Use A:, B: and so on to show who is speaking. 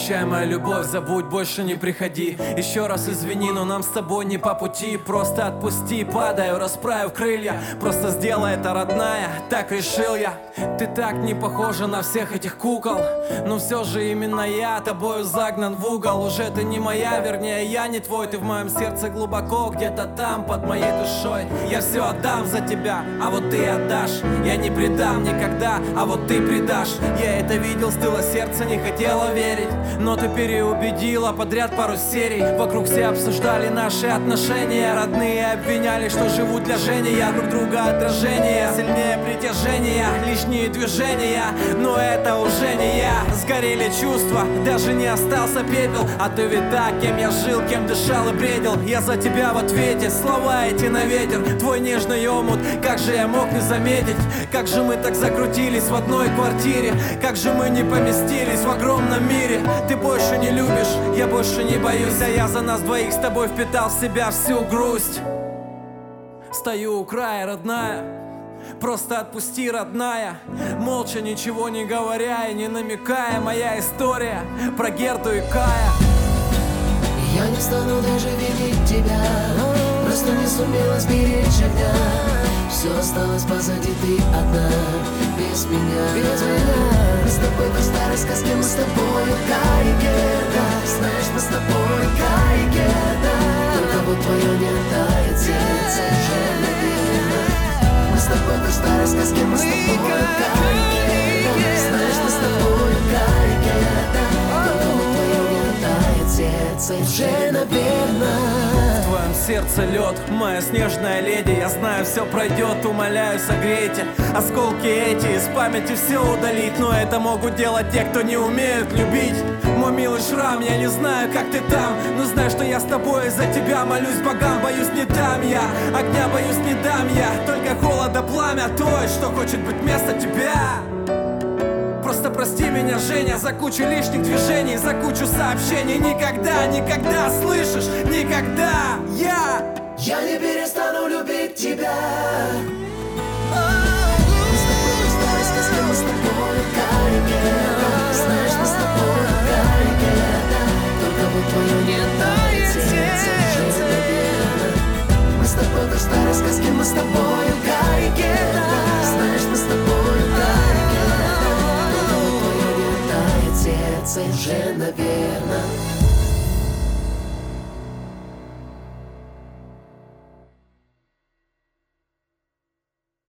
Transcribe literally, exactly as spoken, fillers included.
A: Прощай, моя любовь, забудь, больше не приходи. Еще раз извини, но нам с тобой не по пути. Просто отпусти, падаю, расправив крылья. Просто сделай это, родная, так решил я. Ты так не похожа на всех этих кукол, но все же именно я тобою загнан в угол. Уже ты не моя, вернее я не твой. Ты в моем сердце глубоко, где-то там, под моей душой. Я все отдам за тебя, а вот ты отдашь. Я не предам никогда, а вот ты предашь. Я это видел, стыло сердце, не хотела верить, но ты переубедила подряд пару серий. Вокруг все обсуждали наши отношения. Родные обвиняли, что живут для Жени. Я друг друга отражение, сильнее притяжения, лишние движения, но это уже не я. Сгорели чувства, даже не остался пепел. А ты ведь так, кем я жил, кем дышал и бредил. Я за тебя в ответе, слова эти на ветер. Твой нежный омут, как же я мог не заметить? Как же мы так закрутились в одной квартире? Как же мы не поместились в огромном мире? Ты больше не любишь, я больше не боюсь. А я за нас двоих с тобой впитал в себя всю грусть. Стою у края, родная, просто отпусти, родная. Молча, ничего не говоря и не намекая. Моя история про Герту и Кая.
B: Я не стану даже видеть тебя, просто не сумела сберечь огня. Все осталось позади, ты одна, без меня, без меня. Мы с тобой в старой сказке, мы с тобой Кай и Герда. Знаешь, мы с тобой Кай и Герда. Только вот твое не тает сердце уже, наверное. Мы с тобой в старой сказке, мы с тобой Кай и Герда. Знаешь, мы с тобой Кай и Герда. Только вот твое не тает сердце уже, наверное.
A: В твоем сердце лед, моя снежная леди. Я знаю, все пройдет, умоляю, согрейте. Осколки эти из памяти все удалить, но это могут делать те, кто не умеют любить. Мой милый шрам, я не знаю, как ты там, но знаю, что я с тобой из-за тебя. Молюсь богам, боюсь, не дам я огня, боюсь, не дам я только холода, пламя той, что хочет быть вместо тебя. Просто прости меня, Женя, за кучу лишних движений, за кучу сообщений. Никогда, никогда, слышишь, никогда я
B: Я не перестану любить тебя. Мы с тобой в старой сказке, мы с тобой Кай и Герда. Знаешь, мы с тобой Кай и Герда. Только вот твое не тает сердце уже, наверное. Мы с тобой в старой сказке, мы с тобой Кай и Герда. Знаешь, мы с тобой Кай и Герда. Только вот твое не тает сердце уже, наверное.